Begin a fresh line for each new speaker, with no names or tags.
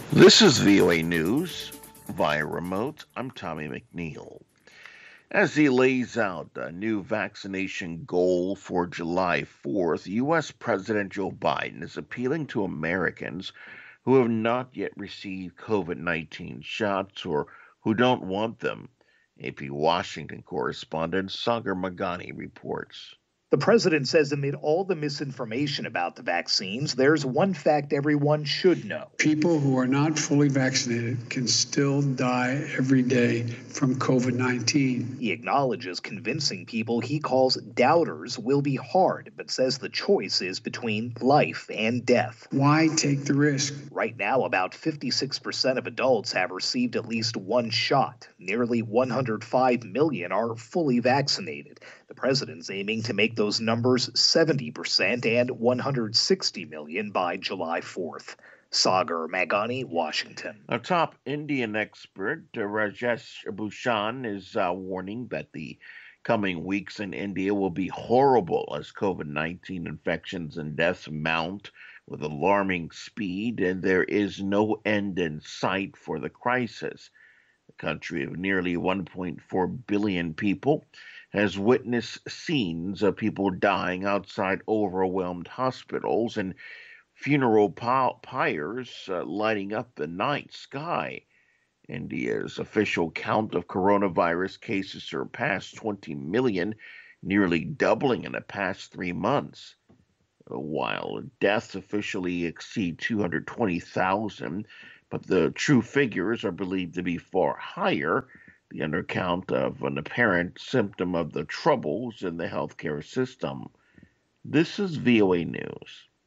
This is VOA News via remote. I'm Tommy McNeil. As he lays out a new vaccination goal for July 4th, U.S. President Joe Biden is appealing to Americans who have not yet received COVID 19 shots or who don't want them. AP Washington correspondent Sagar Magani reports.
The president says amid all the misinformation about the vaccines, there's one fact everyone should know.
People who are not fully vaccinated can still die every day from COVID 19.
He acknowledges convincing people he calls doubters will be hard, but says the choice is between life and death.
Why take the risk?
Right now, about 56% of adults have received at least one shot. Nearly 105 million are fully vaccinated. The president's aiming to make those numbers 70% and 160 million by July 4th. Sagar Magani, Washington.
A top Indian expert, Rajesh Bhushan, is warning that the coming weeks in India will be horrible as COVID 19 infections and deaths mount with alarming speed, and there is no end in sight for the crisis. The country of nearly 1.4 billion people has witnessed scenes of people dying outside overwhelmed hospitals and funeral pyres lighting up the night sky. India's official count of coronavirus cases surpassed 20 million, nearly doubling in the past 3 months. While deaths officially exceed 220,000, but the true figures are believed to be far higher, the undercount of an apparent symptom of the troubles in the healthcare system. This is VOA News.